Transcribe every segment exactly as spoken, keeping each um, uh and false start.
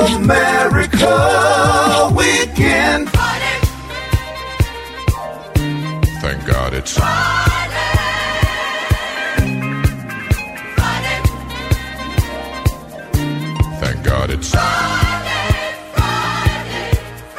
America Weekend. Thank God it's Friday. Friday. Thank God it's Friday. Friday.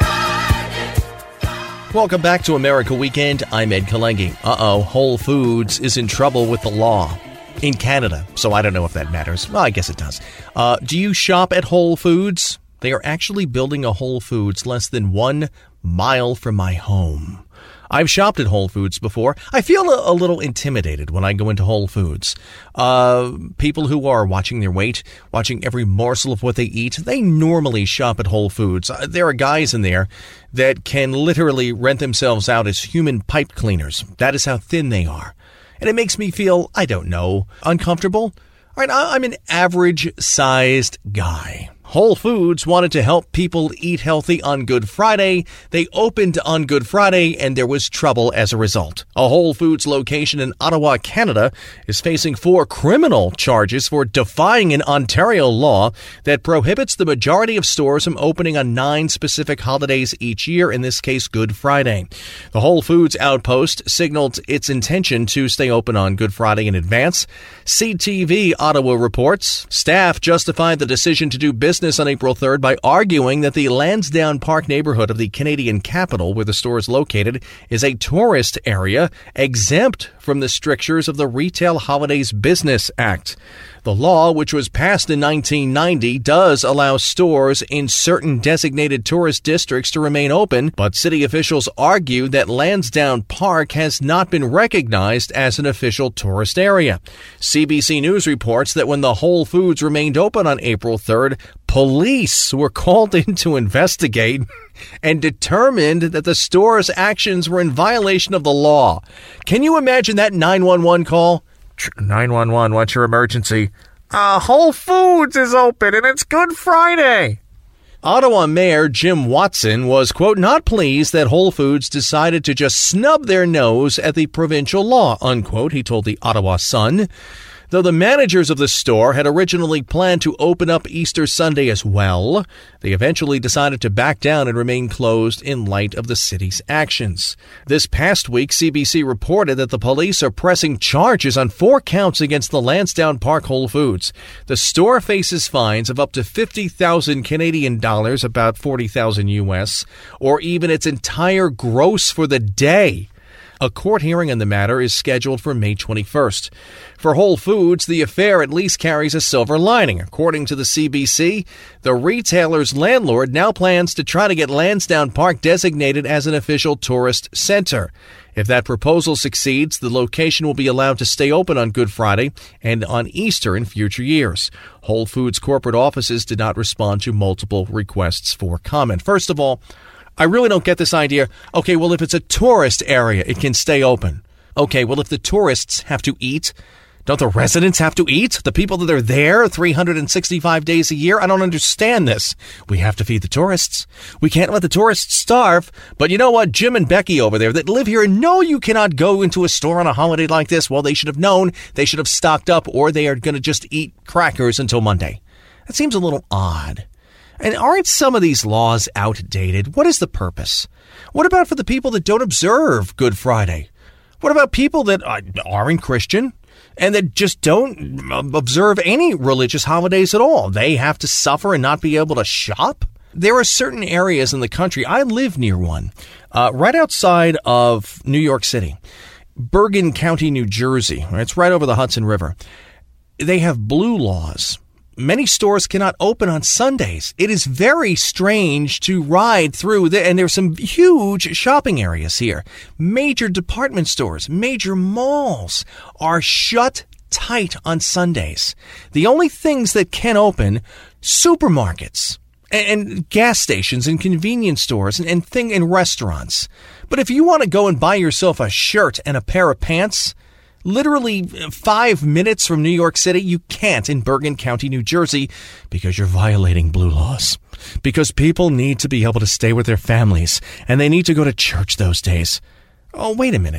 Friday. Welcome back to America Weekend. I'm Ed Kalengi. Uh-oh, Whole Foods is in trouble with the law in Canada, so I don't know if that matters. Well, I guess it does. Uh, do you shop at Whole Foods? They are actually building a Whole Foods less than one mile from my home. I've shopped at Whole Foods before. I feel a, a little intimidated when I go into Whole Foods. Uh, people who are watching their weight, watching every morsel of what they eat, they normally shop at Whole Foods. Uh, there are guys in there that can literally rent themselves out as human pipe cleaners. That is how thin they are. And it makes me feel, I don't know, uncomfortable. All right, I'm an average-sized guy. Whole Foods wanted to help people eat healthy on Good Friday. They opened on Good Friday, and there was trouble as a result. A Whole Foods location in Ottawa, Canada, is facing four criminal charges for defying an Ontario law that prohibits the majority of stores from opening on nine specific holidays each year, in this case, Good Friday. The Whole Foods outpost signaled its intention to stay open on Good Friday in advance. C T V Ottawa reports staff justified the decision to do business on April third by arguing that the Lansdowne Park neighborhood of the Canadian capital, where the store is located, is a tourist area exempt from the strictures of the Retail Holidays Business Act. The law, which was passed in nineteen ninety, does allow stores in certain designated tourist districts to remain open, but city officials argue that Lansdowne Park has not been recognized as an official tourist area. C B C News reports that when the Whole Foods remained open on April third, police were called in to investigate and determined that the store's actions were in violation of the law. Can you imagine that nine one one call? nine one one, what's your emergency? Uh, Whole Foods is open and it's Good Friday. Ottawa Mayor Jim Watson was, quote, not pleased that Whole Foods decided to just snub their nose at the provincial law, unquote, he told the Ottawa Sun. Though the managers of the store had originally planned to open up Easter Sunday as well, they eventually decided to back down and remain closed in light of the city's actions. This past week, C B C reported that the police are pressing charges on four counts against the Lansdowne Park Whole Foods. The store faces fines of up to fifty thousand Canadian dollars, about forty thousand U S, or even its entire gross for the day. A court hearing on the matter is scheduled for May twenty-first. For Whole Foods, the affair at least carries a silver lining. According to the C B C, the retailer's landlord now plans to try to get Lansdowne Park designated as an official tourist center. If that proposal succeeds, the location will be allowed to stay open on Good Friday and on Easter in future years. Whole Foods corporate offices did not respond to multiple requests for comment. First of all, I really don't get this idea. Okay, well, if it's a tourist area, it can stay open. Okay, well, if the tourists have to eat, don't the residents have to eat? The people that are there three hundred sixty-five days a year? I don't understand this. We have to feed the tourists. We can't let the tourists starve. But you know what? Jim and Becky over there that live here know you cannot go into a store on a holiday like this. Well, they should have known. They should have stocked up, or they are going to just eat crackers until Monday. That seems a little odd. And aren't some of these laws outdated? What is the purpose? What about for the people that don't observe Good Friday? What about people that aren't Christian and that just don't observe any religious holidays at all? They have to suffer and not be able to shop? There are certain areas in the country. I live near one, uh, right outside of New York City, Bergen County, New Jersey. It's right over the Hudson River. They have blue laws. Many stores cannot open on Sundays. It is very strange to ride through, the, and there's some huge shopping areas here. Major department stores, major malls are shut tight on Sundays. The only things that can open, supermarkets and, and gas stations and convenience stores and, and thing and restaurants. But if you want to go and buy yourself a shirt and a pair of pants, literally five minutes from New York City, you can't in Bergen County, New Jersey, because you're violating blue laws. Because people need to be able to stay with their families, and they need to go to church those days. Oh, wait a minute.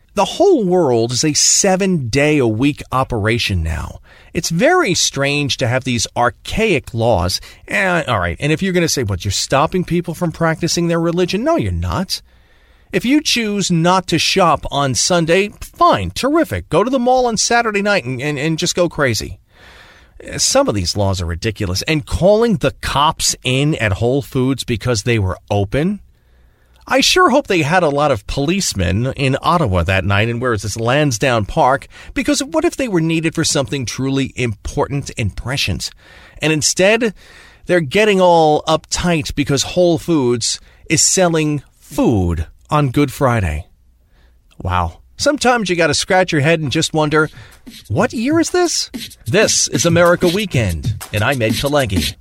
The whole world is a seven-day-a-week operation now. It's very strange to have these archaic laws. Eh, all right, and if you're going to say, what, you're stopping people from practicing their religion? No, you're not. If you choose not to shop on Sunday, fine, terrific. Go to the mall on Saturday night and, and, and just go crazy. Some of these laws are ridiculous. And calling the cops in at Whole Foods because they were open? I sure hope they had a lot of policemen in Ottawa that night in where is this Lansdowne Park, because what if they were needed for something truly important and prescient? And instead, they're getting all uptight because Whole Foods is selling food on Good Friday. Wow. Sometimes you got to scratch your head and just wonder, what year is this? This is America Weekend, and I'm Ed Kalengi.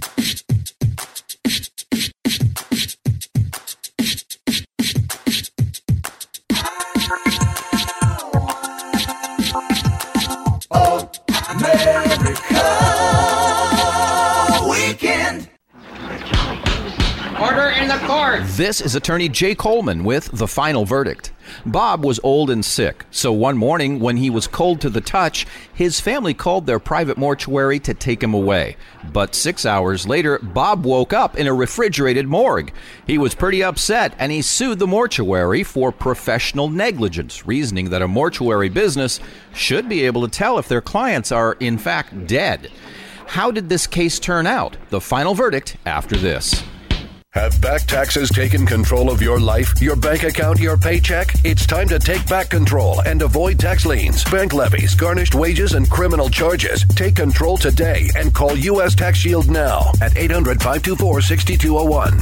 Order in the court. This is attorney Jay Coleman with The Final Verdict. Bob was old and sick, so one morning when he was cold to the touch, his family called their private mortuary to take him away. But six hours later, Bob woke up in a refrigerated morgue. He was pretty upset, and he sued the mortuary for professional negligence, reasoning that a mortuary business should be able to tell if their clients are, in fact, dead. How did this case turn out? The Final Verdict after this. Have back taxes taken control of your life, your bank account, your paycheck? It's time to take back control and avoid tax liens, bank levies, garnished wages, and criminal charges. Take control today and call U S Tax Shield now at eight hundred, five two four, six two zero one.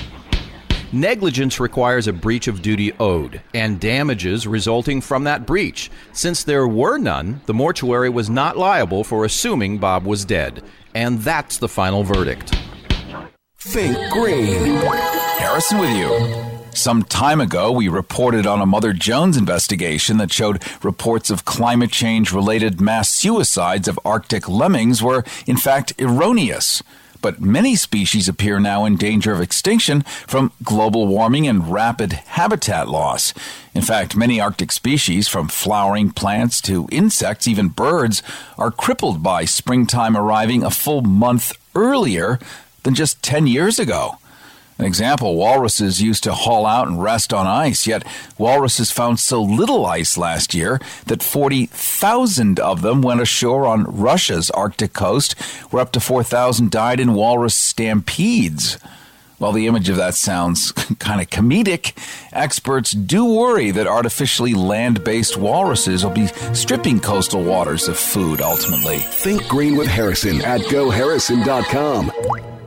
Negligence requires a breach of duty owed and damages resulting from that breach. Since there were none, the mortuary was not liable for assuming Bob was dead. And that's the final verdict. Think Green. Harrison with you. Some time ago, we reported on a Mother Jones investigation that showed reports of climate change-related mass suicides of Arctic lemmings were, in fact, erroneous. But many species appear now in danger of extinction from global warming and rapid habitat loss. In fact, many Arctic species, from flowering plants to insects, even birds, are crippled by springtime arriving a full month earlier than just ten years ago. An example, walruses used to haul out and rest on ice, yet walruses found so little ice last year that forty thousand of them went ashore on Russia's Arctic coast, where up to four thousand died in walrus stampedes. While the image of that sounds kind of comedic, experts do worry that artificially land-based walruses will be stripping coastal waters of food ultimately. Think Green with Harrison at go harrison dot com.